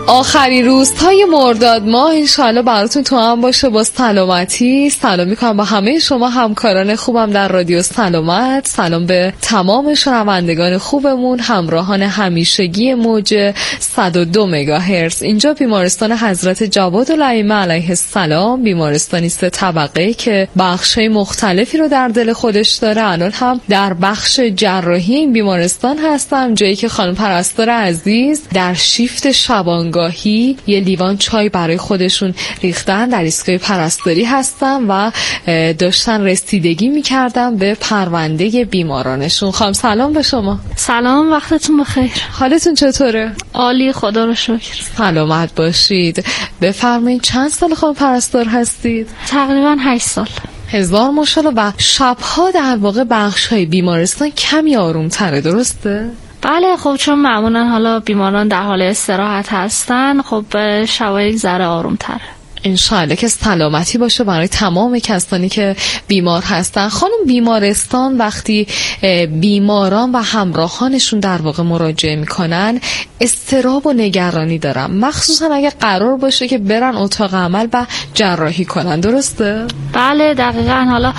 آخرین روزهای مرداد ماه انشالله براتون تو هم باشه با سلامتی. سلام میکنم با همه شما همکاران خوبم در رادیو سلامت. سلام به تمام شنوندگان خوبمون، همراهان همیشگی موج 102 مگاهرتز. اینجا بیمارستان حضرت جواد الائمه علیه السلام، بیمارستانی 3 طبقه که بخش‌های مختلفی رو در دل خودش داره. الان هم در بخش جراحی این بیمارستان هستم، جایی که خانم پرستار عزیز در شیفت شبانگاهی یه لیوان چای برای خودشون ریختن. در ایستگاه پرستاری هستم و داشتن رسیدگی میکردم به پرونده بیمارانشون. خانم سلام به شما. سلام، وقتتون بخیر. حالتون چطوره؟ عالی، خدا رو شکر. سلامت باشید. بفرمایید چند سال خانم پرستار هستید؟ تقریبا 8 سال. هزار ماشاءالله. و شبها در واقع بخش‌های بیمارستان کمی آروم‌تره، درسته؟ بله، خب چون معمولا حالا بیماران در حال استراحت هستن، خب شبا یک ذره آروم‌تره. انشاءالله که سلامتی باشه برای تمام کسانی که بیمار هستن. خانم، بیمارستان وقتی بیماران و همراهانشون در واقع مراجعه میکنن اضطراب و نگرانی دارن، مخصوصا اگه قرار باشه که برن اتاق عمل و جراحی کنن، درسته؟ بله دقیقاً. حالا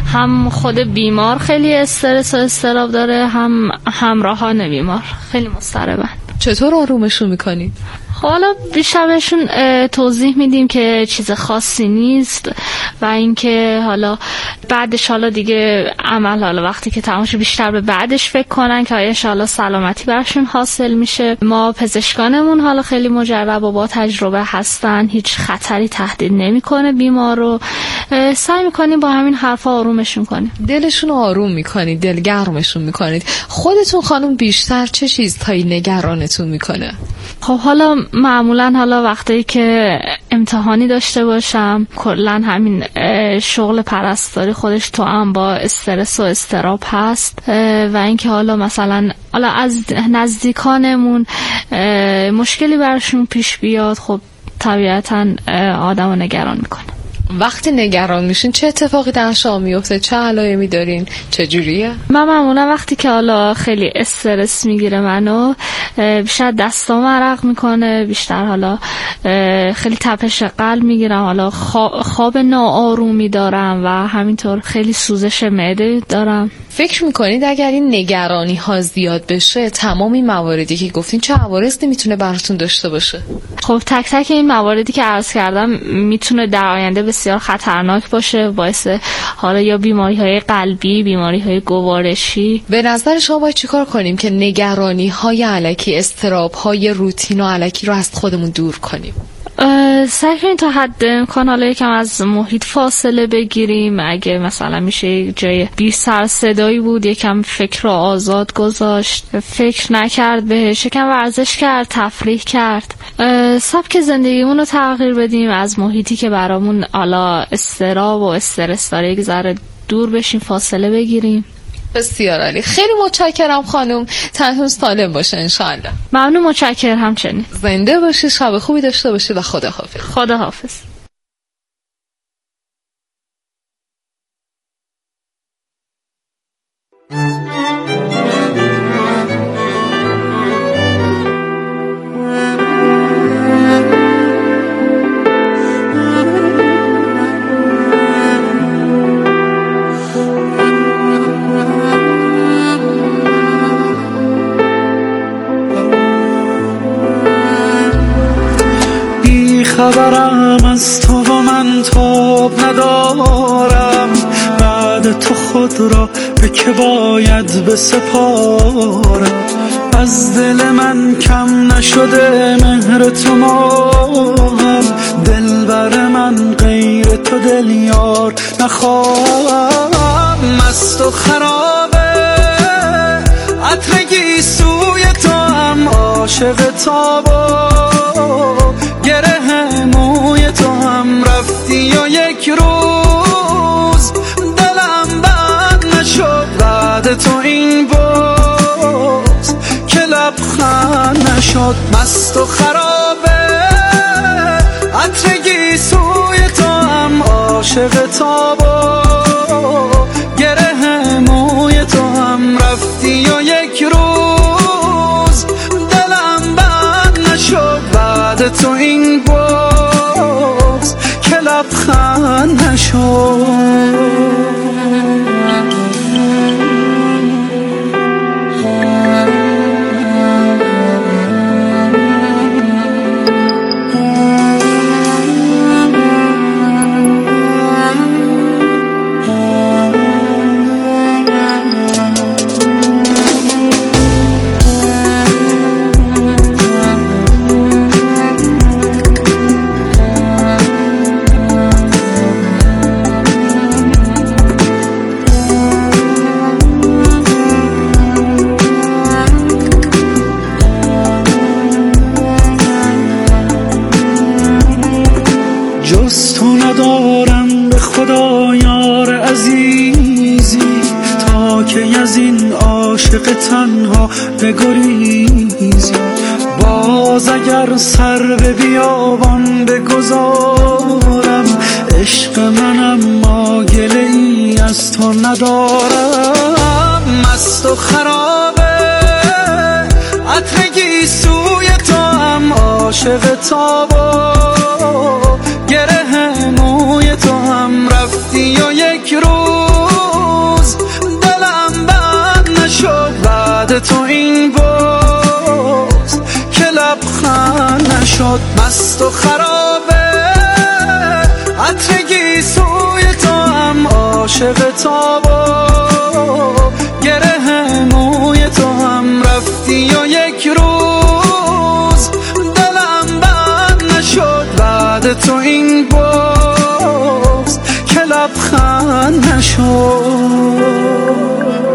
هم خود بیمار خیلی استرس و اضطراب داره، هم همراهان بیمار خیلی مضطربن. چطور آرومشون میکنید؟ حالا بیشتر بهشون توضیح میدیم که چیز خاصی نیست و اینکه حالا بعدش حالا دیگه عمل، حالا وقتی که تمامش بیشتر به بعدش فکر کنن که آیا انشاءالله سلامتی برشون حاصل میشه. ما پزشکانمون حالا خیلی مجرب و با تجربه هستن، هیچ خطری تهدید نمیکنه بیمار رو. سعی میکنیم با همین حرفا آرومشون کنیم، دلشون رو آروم میکنید، دلگرمشون میکنید. خودتون خانم بیشتر چه چیزهایی نگرانتون میکنه؟ خب حالا معمولا حالا وقتی که امتحانی داشته باشم، کلا همین شغل پرستاری خودش تو هم با استرس و اضطراب هست و اینکه حالا مثلا از نزدیکانمون مشکلی براشون پیش بیاد، خب طبیعتا آدمو نگران میکنه. وقتی نگران میشین چه اتفاقی در شما میفته؟ چه علائمی دارین؟ چه جوریه؟ من معمولا وقتی که حالا خیلی استرس میگیره منو، بیشتر دستام عرق میکنه، بیشتر حالا خیلی تپش قلب میگیرم، حالا خواب ناآرومی دارم و همینطور خیلی سوزش معده دارم. فکر میکنید اگر این نگرانی ها زیاد بشه تمام این مواردی که گفتین چه عوارضی میتونه براتون داشته باشه؟ خب تک تک این مواردی که عرض کردم میتونه در آینده بسیار خطرناک باشه، باعث حالا یا بیماری های قلبی، بیماری های گوارشی. به نظر شما باید چیکار کنیم که نگرانی های الکی، اضطراب های روتین و الکی رو از خودمون دور کنیم؟ سعی کنیم تا حد امکان حالا یکم از محیط فاصله بگیریم. اگه مثلا میشه جای بی سر صدایی بود، یکم فکر رو آزاد گذاشت، فکر نکرد بهش، یکم ورزش کرد، تفریح کرد، سبک زندگیمون رو تغییر بدیم، از محیطی که برامون حالا استراب و استرس داره یک ذره دور بشیم، فاصله بگیریم. بسیار عالی، خیلی متشکرم خانم. تنتون سالم باشه انشاءالله. ممنون، متشکرم. همچنین زنده باشی، شب خوبی داشته باشی و خداحافظ. خداحافظ. خبرم از تو و من تاب ندارم، بعد تو خود را به که باید بسپارم. از دل من کم نشده مهر تو ماهم، دلبر من غیر تو دل یار نخواهم. مست و خرابه عطر سوی تو هم، عاشق تابا گره موی تو هم، رفتی و یک روز دلم بند نشد بعد تو این باز که لبخند نشد. مست و خرابه عطر گیسوی تو هم، عاشق تابا گره موی تو هم، رفتی و یک روز دلم بند نشد بعد تو این بغض که لبخند نشد. جز تو ندارم به خدا یار عزیزی، تا که از این عاشق تنها بگریزی. باز اگر سر به بیابان بگذارم، عشق منم ما گله ای از تو ندارم. مست و خرابه عطر گیسوی تو هم عاشق تابا، گره موی تو هم رفتی و یک روز دلم بند نشد بعد تو این بغض که لبخند نشد. مست و خرابه عطر گیسوی تو هم عاشق تابا، گره موی تو هم رفتی و یک روز دلم بند نشد بعد تو این بغض که لبخند نشد.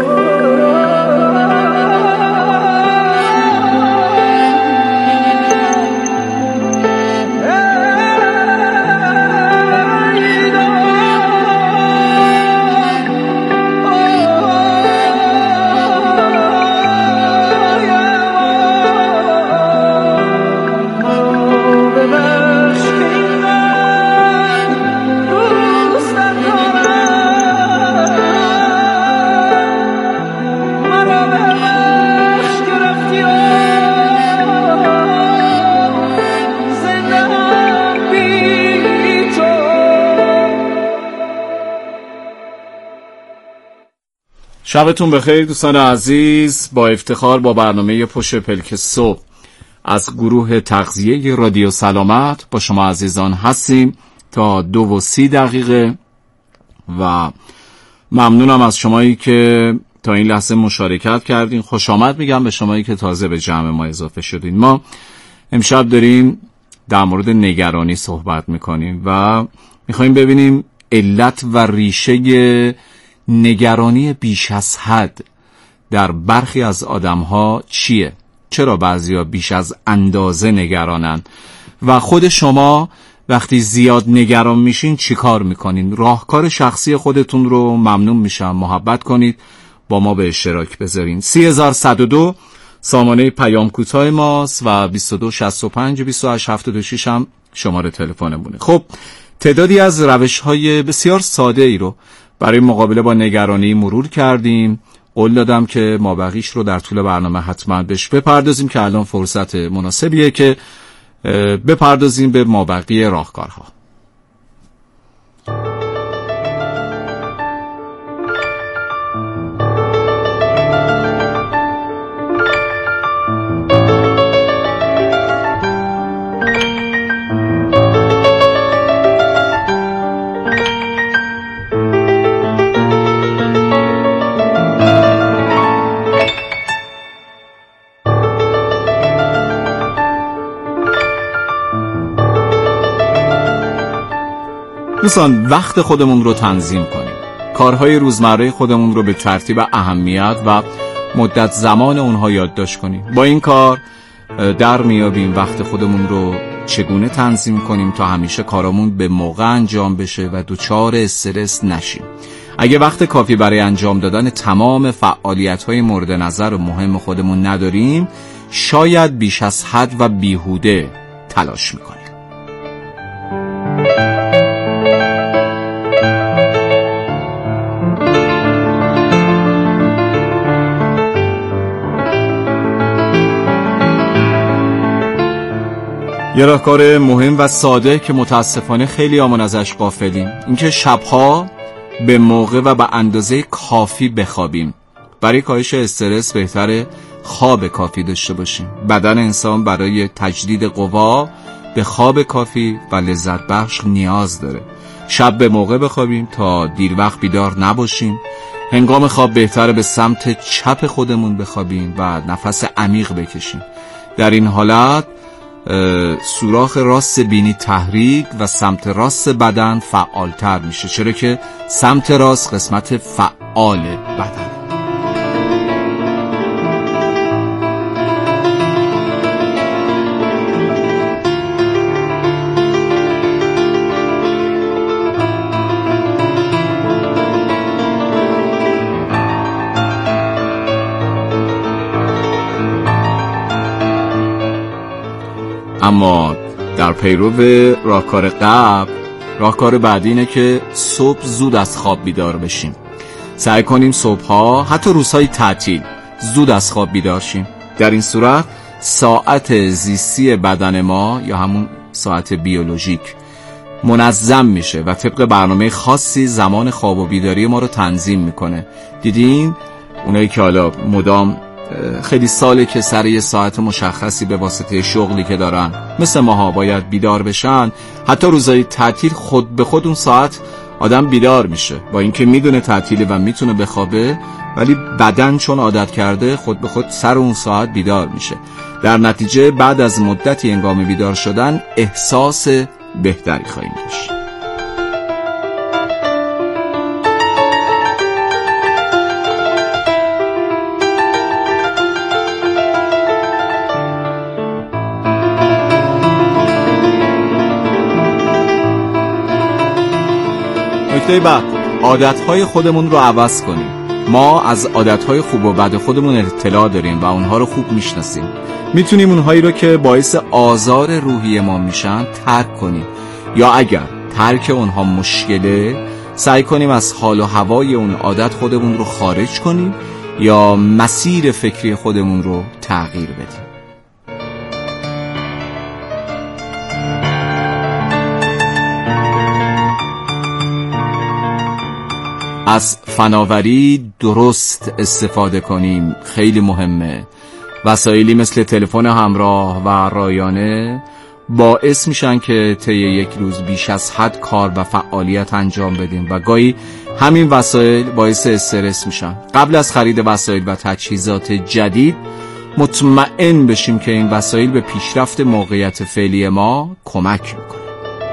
شبتون بخیر دوستان عزیز. با افتخار با برنامه پشت پلک صبح از گروه تغذیه رادیو سلامت با شما عزیزان هستیم تا 2:30 و ممنونم از شمایی که تا این لحظه مشارکت کردین. خوش آمد میگم به شمایی که تازه به جمع ما اضافه شدین. ما امشب داریم در مورد نگرانی صحبت میکنیم و میخوایم ببینیم علت و ریشه نگرانی بیش از حد در برخی از آدم‌ها چیه؟ چرا بعضیا بیش از اندازه نگرانن؟ و خود شما وقتی زیاد نگران میشین چی کار میکنین؟ راهکار شخصی خودتون رو ممنون میشم محبت کنید با ما به اشتراک بذارین. 3102 سامانه پیام کوتاه ماست و 2265 2876 هم شماره تلفنمونه. خب تعدادی از روش‌های بسیار ساده ای رو برای مقابله با نگرانی مرور کردیم. قول دادم که مابقیش رو در طول برنامه حتما بهش بپردازیم که الان فرصت مناسبیه که بپردازیم به مابقی راهکارها. دوستان وقت خودمون رو تنظیم کنیم. کارهای روزمره خودمون رو به ترتیب اهمیت و مدت زمان اونها یادداشت کنیم. با این کار در میابیم وقت خودمون رو چگونه تنظیم کنیم تا همیشه کارامون به موقع انجام بشه و دچار استرس نشیم. اگه وقت کافی برای انجام دادن تمام فعالیت‌های مورد نظر و مهم خودمون نداریم، شاید بیش از حد و بیهوده تلاش میکنیم. یه راهکار مهم و ساده که متاسفانه خیلی آمون ازش غافلیم، اینکه شبها به موقع و به اندازه کافی بخوابیم. برای کاهش استرس بهتره خواب کافی داشته باشیم. بدن انسان برای تجدید قوا به خواب کافی و لذت بخش نیاز داره. شب به موقع بخوابیم تا دیر وقت بیدار نباشیم. هنگام خواب بهتره به سمت چپ خودمون بخوابیم و نفس عمیق بکشیم. در این حالت سوراخ راست بینی تحریک و سمت راست بدن فعالتر میشه، چرا که سمت راست قسمت فعال بدن. اما در پیرو راهکار قبل، راهکار بعدی اینه که صبح زود از خواب بیدار بشیم. سعی کنیم صبحها، حتی روزهای تعطیل، زود از خواب بیدار شیم. در این صورت ساعت زیستی بدن ما یا همون ساعت بیولوژیک منظم میشه و طبق برنامه خاصی زمان خواب و بیداری ما رو تنظیم میکنه. دیدین اونایی که حالا مدام خیلی ساله که سر یه ساعت مشخصی به واسطه شغلی که دارن مثل ماها باید بیدار بشن، حتی روزای تعطیل خود به خود اون ساعت آدم بیدار میشه، با اینکه میدونه تعطیله و میتونه بخوابه، ولی بدن چون عادت کرده خود به خود سر اون ساعت بیدار میشه. در نتیجه بعد از مدتی هنگام بیدار شدن احساس بهتری خواهیم داشت. نکته بعد، عادتهای خودمون رو عوض کنیم. ما از عادتهای خوب و بد خودمون اطلاع داریم و اونها رو خوب میشناسیم. میتونیم اونهایی رو که باعث آزار روحی ما میشن ترک کنیم، یا اگر ترک اونها مشکله سعی کنیم از حال و هوای اون عادت خودمون رو خارج کنیم یا مسیر فکری خودمون رو تغییر بدیم. از فناوری درست استفاده کنیم، خیلی مهمه. وسایلی مثل تلفن همراه و رایانه باعث میشن که طی یک روز بیش از حد کار و فعالیت انجام بدیم و گاهی همین وسایل باعث استرس میشن. قبل از خرید وسایل و تجهیزات جدید مطمئن بشیم که این وسایل به پیشرفت موقعیت فعلی ما کمک میکنه.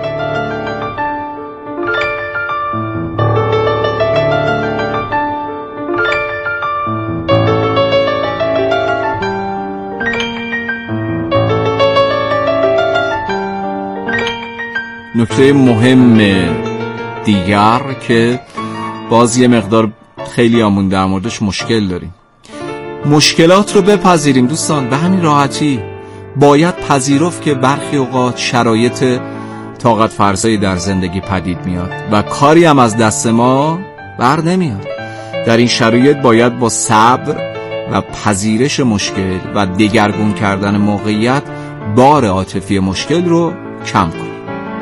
نکته مهم دیگر که باز یه مقدار خیلی آمون در موردش مشکل داریم، مشکلات رو بپذیریم دوستان. به همین راحتی باید پذیرفت که برخی اوقات شرایط طاقت فرسایی در زندگی پدید میاد و کاری هم از دست ما بر نمیاد. در این شرایط باید با صبر و پذیرش مشکل و دگرگون کردن موقعیت بار عاطفی مشکل رو کم کنیم.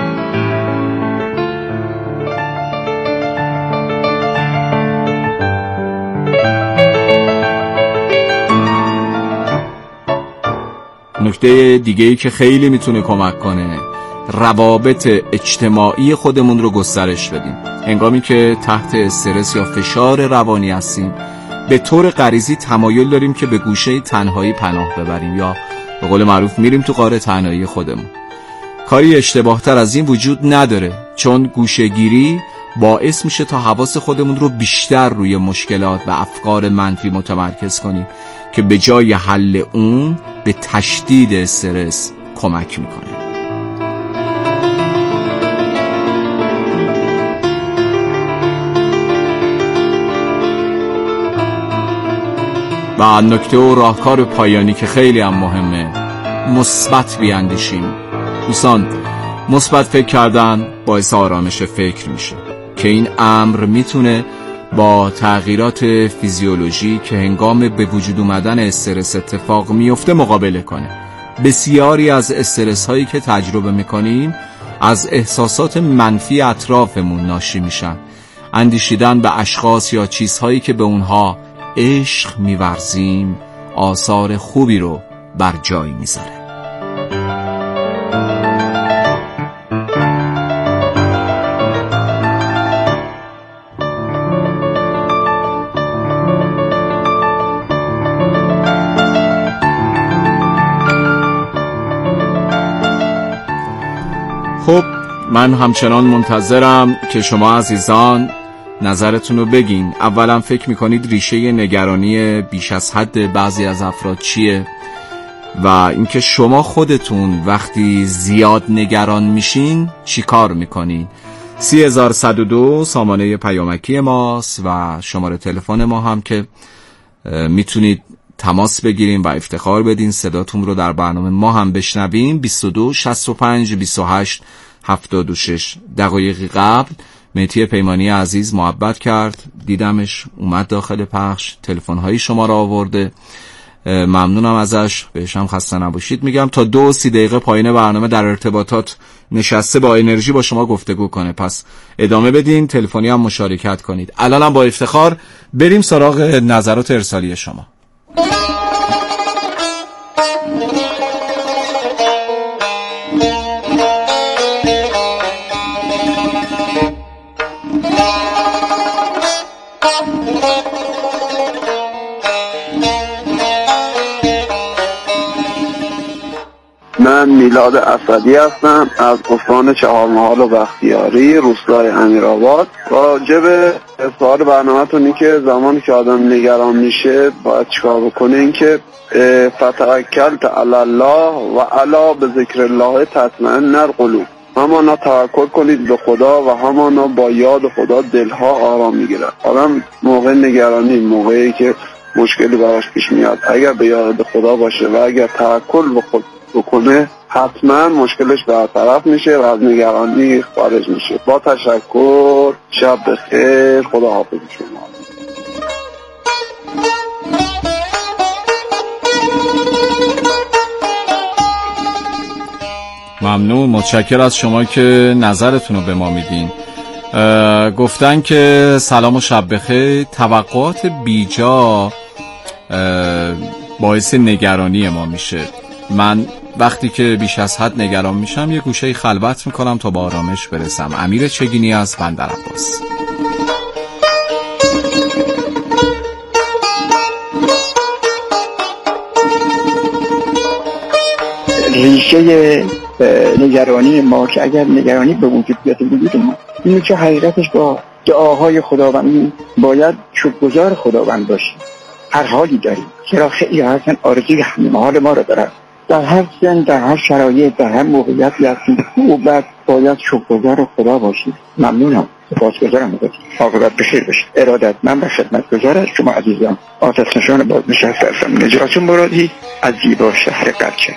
نکته دیگه‌ای که خیلی میتونه کمک کنه، روابط اجتماعی خودمون رو گسترش بدیم. هنگامی که تحت استرس یا فشار روانی هستیم به طور غریزی تمایل داریم که به گوشه تنهایی پناه ببریم یا به قول معروف میریم تو غار تنهایی خودمون. کاری اشتباهتر از این وجود نداره، چون گوشه‌گیری باعث میشه تا حواس خودمون رو بیشتر روی مشکلات و افکار منفی متمرکز کنیم که به جای حل اون به تشدید استرس کمک میکنه. و نکته و راهکار پایانی که خیلی هم مهمه، مثبت بیاندیشیم. دوستان، مثبت فکر کردن باعث آرامش فکر میشه که این امر میتونه با تغییرات فیزیولوژی که هنگام به وجود اومدن استرس اتفاق میفته مقابله کنه. بسیاری از استرس هایی که تجربه میکنیم از احساسات منفی اطرافمون ناشی میشن. اندیشیدن به اشخاص یا چیزهایی که به اونها عشق میورزیم آثار خوبی رو بر جای میذاره. خب من همچنان منتظرم که شما عزیزان نظرتون رو بگین. اولا فکر میکنید ریشه نگرانی بیش از حد بعضی از افراد چیه؟ و اینکه شما خودتون وقتی زیاد نگران میشین چی کار میکنین؟ 3102 سامانه پیامکی ماست و شماره تلفن ما هم که میتونید تماس بگیریم و افتخار بدین صداتون رو در برنامه ما هم بشنویم. 22 65 28 76. دقایقی قبل مهدی پیمانی عزیز محبت کرد، دیدمش اومد داخل پخش، تلفن‌های شما را آورده، ممنونم ازش، بهش هم خسته نباشید میگم. تا 2-3 دقیقه پایین برنامه در ارتباطات نشسته با انرژی با شما گفتگو کنه، پس ادامه بدین، تلفنی هم مشارکت کنید. الانم با افتخار بریم سراغ نظرات ارسالی شما. من میلاد اسدی هستم از استان چهارمحال و بختیاری روستای امیرآباد. راجع به سوال برنامه‌تون اینه که زمانی که آدم نگران میشه باید چیکار بکنه، این که فتوکلت علی الله و علی بذکر الله تطمئن القلوب، همانا توکل کنید به خدا و همانا با یاد خدا دلها آرام میگیره. آدم موقع نگرانی، موقعی که مشکلی براش پیش میاد، اگر به یاد خدا باشه و اگر توکل به خدا بکنه حتما مشکلش برطرف میشه و از نگرانی خارج میشه. با تشکر، شب بخیر، خدا حافظ شما. ممنون، متشکر از شما که نظرتون رو به ما میدین. گفتن که سلام و شب بخیر، توقعات بیجا باعث نگرانی ما میشه. من وقتی که بیش از حد نگران میشم یه گوشه خلوت میکنم تا با آرامش برسم. امیر چگینی از بندرعباس. ریشه نگرانی ما که اگر نگرانی به وجود بیاد وجود ما، اینه که حقیقتش با دعاهای خداوند باید شکرگزار خداوند باشیم. هر حالی داریم، چرا خیلی هستن آرزوی حال ما رو دارن، در هر سن، در هر شرایط، در هر موقعیتی هستیم و بعد باید شکرگزار خدا باشیم. ممنونم، سپاسگزارم ازتون. عاقبت بخیر باشید. ارادتمند و خدمتگزار شما عزیزان. آتش نشان بازنشسته هستم، نجات مرادی از زیبا شهر قلچک.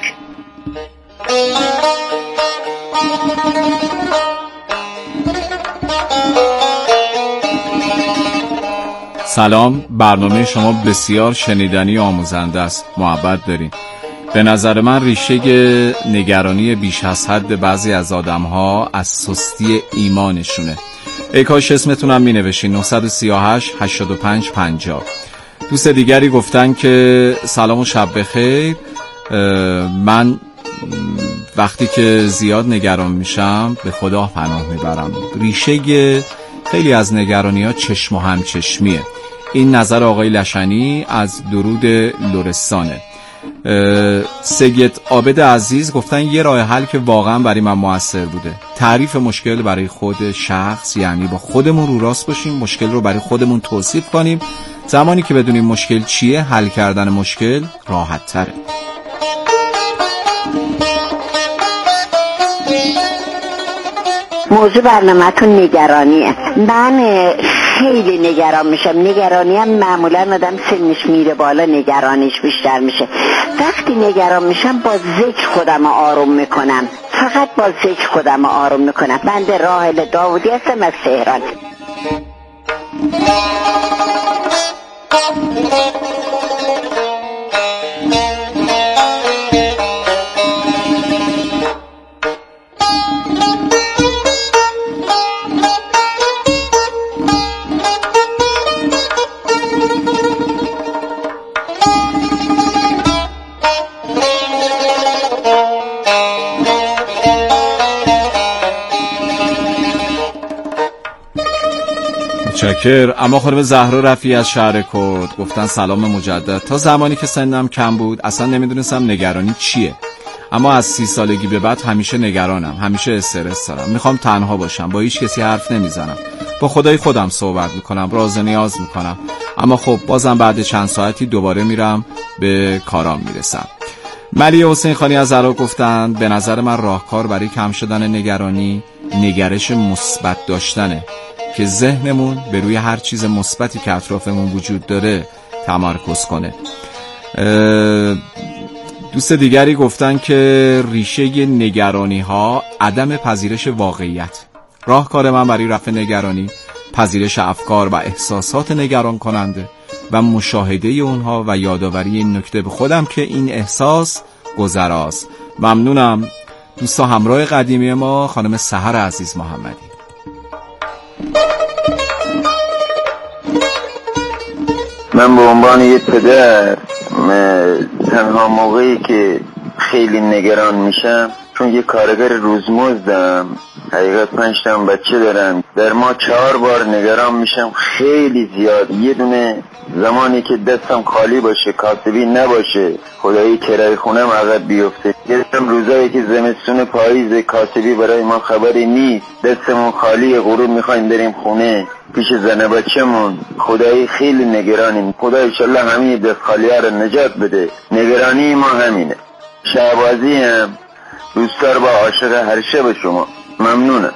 سلام، برنامه شما بسیار شنیدنی و آموزنده است، محبت دارین. به نظر من ریشه نگرانی بیش از حد بعضی از آدم‌ها از سستی ایمانشونه. ای کاش اسمتونم می نوشین. 938 85 50. دوست دیگری گفتن که سلام و شب بخیر، من وقتی که زیاد نگران میشم به خدا پناه میبرم. ریشه خیلی از نگرانی ها چشم و همچشمیه. این نظر آقای لشنی از درود لرستانه. سید عابد عزیز گفتن یه راه حل که واقعا برای من موثر بوده، تعریف مشکل برای خود شخص، یعنی با خودمون رو راست باشیم، مشکل رو برای خودمون توصیف کنیم. زمانی که بدونیم مشکل چیه، حل کردن مشکل راحت تره. موضوع برنامه‌تون نگرانیه. من خیلی نگران میشم. نگرانی هم معمولا آدم سنش میره بالا نگرانیش بیشتر میشه. وقتی نگران میشم با ذکر خودم آروم میکنم، فقط با ذکر خودم آروم میکنم. بنده راحل داودی هستم از تهران. متشکر. اما خانم زهرا رفیعی از شهر کرد گفتن سلام مجدد. تا زمانی که سنم کم بود اصلا نمیدونستم نگرانی چیه، اما از 30 سالگی به بعد همیشه نگرانم، همیشه استرس دارم، میخوام تنها باشم، با هیچ کسی حرف نمیزنم، با خدای خودم صحبت میکنم، راز و نیاز میکنم، اما خب بازم بعد چند ساعتی دوباره میرم به کارام میرسم. ملی حسین خانی از عراق گفتن به نظر من راهکار برای کم شدن نگرانی نگرش مثبت داشتنه که ذهنمون به روی هر چیز مثبتی که اطرافمون وجود داره تمرکز کنه. دوست دیگری گفتن که ریشه نگرانی ها عدم پذیرش واقعیت. راهکار من برای رفع نگرانی پذیرش افکار و احساسات نگران کننده و مشاهده اونها و یادآوری این نکته به خودم که این احساس گذراست. ممنونم. دوستا همراه قدیمی ما خانم سحر عزیز محمدی. من به عنوان یه پدر تنها موقعی که خیلی نگران میشم، چون یه کارگر روزمزدم، حقیقت 5 تا بچه دارم، در ما 4 بار نگران میشم خیلی زیاد. یه دونه زمانی که دستم خالی باشه، کاسبی نباشه، خدایی کرایه خونم عقب بیفته. یکم روزایی که زمستون پاییز کاسبی برای ما خبری نیست، دستمون خالی، غروب میخوایم بریم خونه پیش زن بچه‌مون، خدایی خیلی نگرانیم. خدا انشالله همین دست خالی‌ها رو نجات بده. نگرانی ما همینه. شهبازی هم دوستار با عاشق هر شب شما. ممنونم.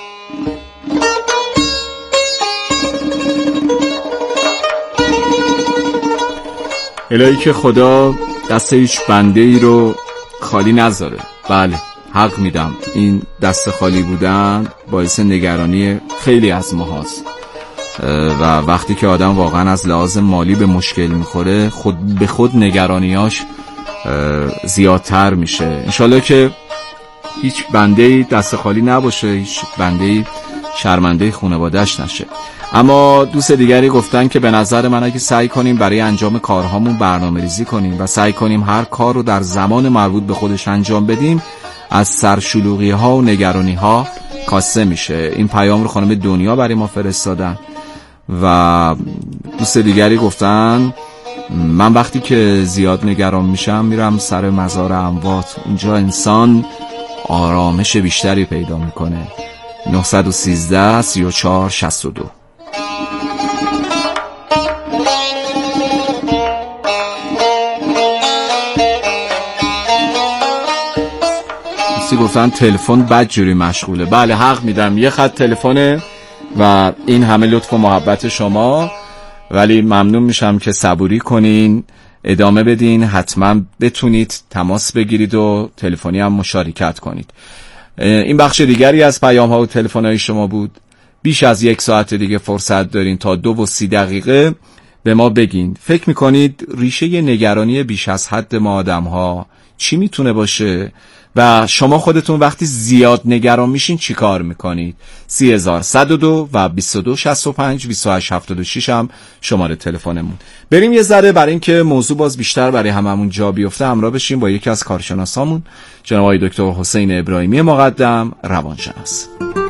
الهی که خدا دست هیچ بنده ای رو خالی نذاره. بله حق میدم، این دست خالی بودن باعث نگرانی خیلی از ما هست و وقتی که آدم واقعا از لحاظ مالی به مشکل میخوره خود به خود نگرانیاش زیادتر میشه. انشالله که هیچ بنده‌ای دست خالی نباشه، هیچ بنده‌ای شرمنده خانواده‌اش نشه. اما دوست دیگری گفتن که به نظر من اگه سعی کنیم برای انجام کارهامون برنامه‌ریزی کنیم و سعی کنیم هر کار رو در زمان مربوط به خودش انجام بدیم، از سرشلوغی‌ها و نگرانی‌ها کاسته میشه. این پیام رو خانم دنیا برای ما فرستادن. و دوست دیگری گفتن من وقتی که زیاد نگران میشم میرم سر مزار اموات، اونجا انسان آرامش بیشتری پیدا میکنه. 913 34 62. گفتن تلفن بدجوری مشغوله. بله حق میدم، یه خط تلفنه و این همه لطف و محبت شما، ولی ممنون میشم که صبوری کنین، ادامه بدین، حتما بتونید تماس بگیرید و تلفنی هم مشارکت کنید. این بخش دیگری از پیام ها و تلفن های شما بود. بیش از 1 ساعت دیگه فرصت دارین تا 2:30 به ما بگین فکر میکنید ریشه نگرانی بیش از حد ما آدم ها چی میتونه باشه و شما خودتون وقتی زیاد نگران میشین چی کار میکنید؟ 3102 و 2265 2876 هم شماره تلفنمون. بریم یه ذره برای اینکه موضوع باز بیشتر برای هممون جا بیفته همراه بشیم با یکی از کارشناسامون، جناب آقای دکتر حسین ابراهیمی مقدم، روانشناس.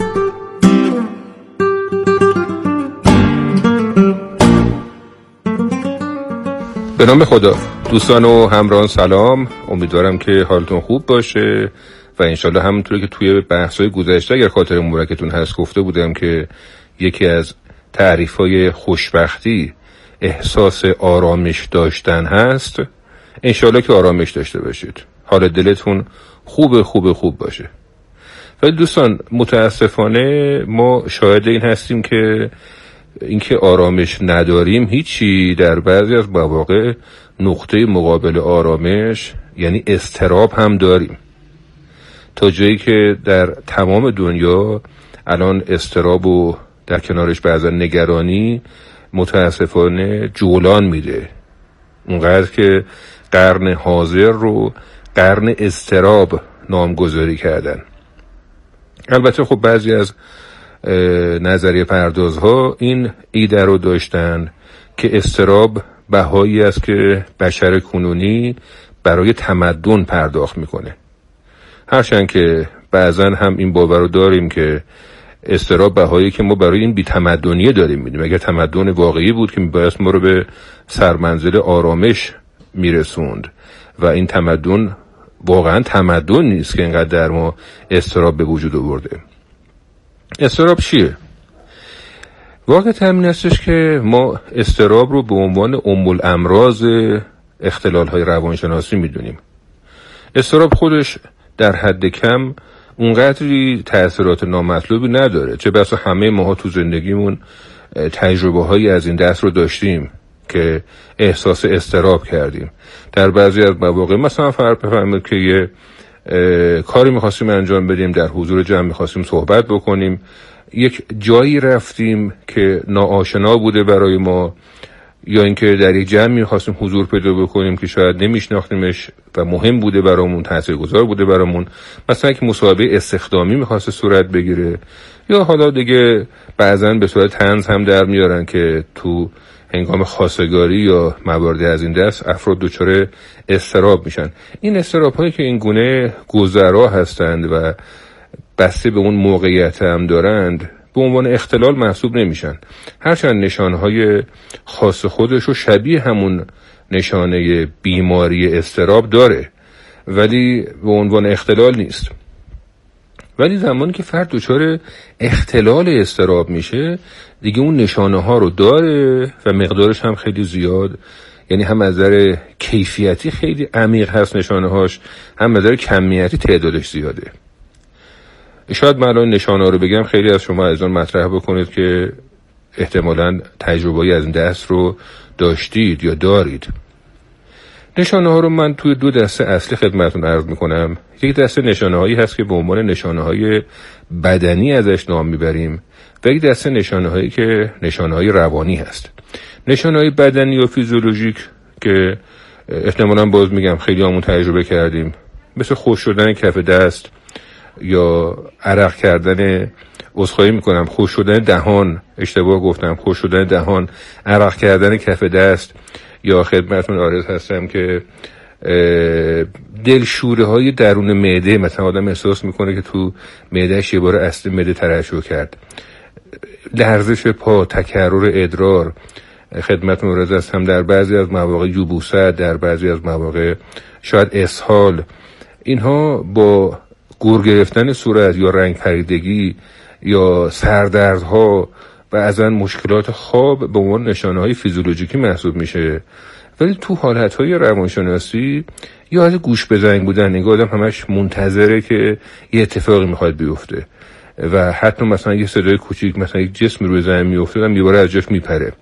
به نام خدا. دوستان و همراهان سلام، امیدوارم که حالتون خوب باشه و انشالله همونطوری که توی بحث‌های گذشته اگر خاطر مبارکتون هست گفته بودم که یکی از تعریف‌های خوشبختی احساس آرامش داشتن هست، انشالله که آرامش داشته باشید، حال دلتون خوب باشه. ولی دوستان متاسفانه ما شاهد این هستیم که اینکه آرامش نداریم هیچی، در بعضی از مواقع نقطه مقابل آرامش یعنی اضطراب هم داریم، تا جایی که در تمام دنیا الان اضطراب و در کنارش بعضا نگرانی متاسفانه جولان میده. اونقدر که قرن حاضر رو قرن اضطراب نامگذاری کردن. البته خب بعضی از نظریه پردازها این ایده رو داشتن که اضطراب بهایی است که بشر کنونی برای تمدن پرداخت میکنه، هرچند که بعضا هم این باور رو داریم که اضطراب بهایی که ما برای این بی‌تمدنی داریم میدیم. اگر تمدن واقعی بود که میبایست ما رو به سرمنزل آرامش میرسوند و این تمدن واقعا تمدن نیست که اینقدر در ما اضطراب به وجود آورده. اضطراب چیه؟ واقعیت همین هستش که ما اضطراب رو به عنوان ام الامراض اختلال‌های روانشناسی میدونیم. اضطراب خودش در حد کم اونقدری تأثیرات نامطلوبی نداره، چه بسا همه ماها تو زندگیمون تجربه هایی از این دست رو داشتیم که احساس اضطراب کردیم. در بعضی از مواقع مثلا فرض بفرمایید که یه کاری میخواستیم انجام بدیم، در حضور جمع میخواستیم صحبت بکنیم، یک جایی رفتیم که ناآشنا بوده برای ما، یا اینکه در یک جمعی می‌خواستیم حضور پیدا بکنیم که شاید نمیشناختیمش و مهم بوده برامون، تاثیرگذار بوده برامون، مثلا یک مسابقه استخدامی می‌خواسته صورت بگیره، یا حالا دیگه بعضن به صورت طنز هم در میارن که تو هنگام خواستگاری یا مواردی از این دست افراد دچار اضطراب میشن. این اضطراب‌هایی که این گونه گذرا هستند و بسته به اون موقعیت هم دارند به عنوان اختلال محسوب نمیشن، هرچند نشانهای خاص خودش رو شبیه همون نشانه بیماری اضطراب داره ولی به عنوان اختلال نیست. ولی زمانی که فرد دچار اختلال اضطراب میشه دیگه اون نشانه ها رو داره و مقدارش هم خیلی زیاد، یعنی هم از نظر کیفیتی خیلی عمیق هست نشانه هاش، هم از نظر کمیتی تعدادش زیاده. شاید من الان نشانه ها رو بگم خیلی از شما از آن مطرح بکنید که احتمالاً تجربه‌ای از این دست رو داشتید یا دارید. نشانه ها رو من توی دو دسته اصلی خدمتتون عرض میکنم. یک دسته نشانه هایی هست که به عنوان نشانه های بدنی ازش نام میبریم و یک دسته نشانه هایی که نشانه های روانی هست. نشانه های بدنی و فیزیولوژیک که احتمالاً باز میگم خیلی همون تجربه کردیم، مثل خشک شدن کف دست یا عرق کردن، عذرخواهی میکنم، خشک شدن دهان، اشتباه گفتم، خشک شدن دهان، عرق کردن کف دست، یا خدمتتون عرض هستم که دلشوره های درون معده، مثلا آدم احساس میکنه که تو معدهش یه بار اصل معده ترشح کرد، لرزش پا، تکرر ادرار، خدمتتون عرض هستم در بعضی از مواقع یبوست، در بعضی از مواقع شاید اسهال. اینها با گور گرفتن صورت یا رنگ پریدگی یا سردردها و ازن مشکلات خواب به عنوان نشانه‌های فیزیولوژیکی محسوب میشه. ولی تو حالت‌های روانشناسی یا حالت گوش به زنگ بودن، نگاه آدم همش منتظره که یه اتفاقی میخواد بیفته و حتی مثلا یه صدای کوچیک، مثلا یک جسم روی زمین میفته و میباره از جاش میپره.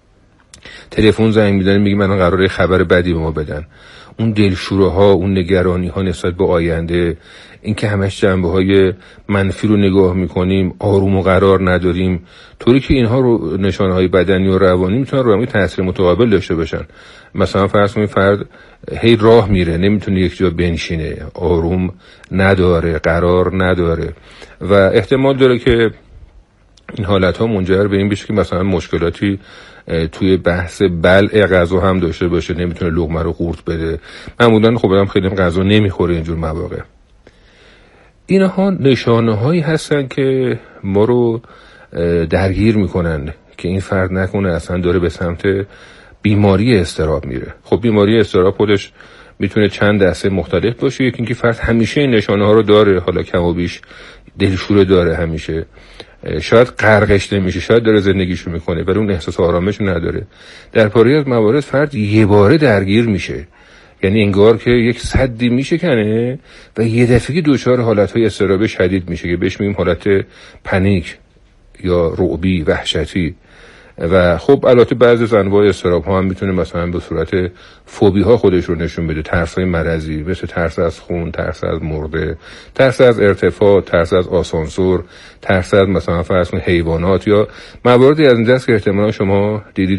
تلفن زنگ میزنه میگه من قراره خبر بدی به ما بدن. اون دلشوره ها، اون نگرانی ها نسبت به آینده، این که همش جنبه های منفی رو نگاه میکنیم، آروم و قرار نداریم، طوری که اینها رو نشانه های بدنی و روانی میتونن رو همین تاثیر متقابل داشته باشن. مثلا فرض کنید فرد هی راه میره، نمیتونه یک جا بنشینه، آروم نداره، قرار نداره و احتمال داره که این حالت ها منجر به این بشه که مثلا مشکلاتی توی بحث بلع غذا هم داشته باشه، نمیتونه لقمه رو قورت بده. معمولا خب آدم خیلی غذا نمیخوره اینجور مواقع. اینها نشانه هایی هستن که ما رو درگیر میکنن که این فرد نکنه اصلا داره به سمت بیماری اضطراب میره. خب بیماری اضطراب خودش میتونه چند دسته مختلف باشه. یکی اینکه فرد همیشه این نشانه ها رو داره، حالا کم و بیش دلشوره داره همیشه، شاید غرقش نمیشه، شاید داره زندگیشو میکنه ولی اون احساس آرامش نداره. در پاره از موارد فرد یه باره درگیر میشه، یعنی انگار که یک سدی میشکنه و یه دفعه دچار حالتهای اضطراب شدید میشه که بهش میگیم حالت پنیک یا رعبی، وحشتی. و خب البته بعضی از انواع اضطراب ها هم میتونه مثلا به صورت فوبی ها خودش رو نشون بده، ترس های مرضی مثل ترس از خون، ترس از مرده، ترس از ارتفاع، ترس از آسانسور، ترس از مثلا فرض کنید حیوانات، یا مواردی از این دست که احتمالا شما دیدید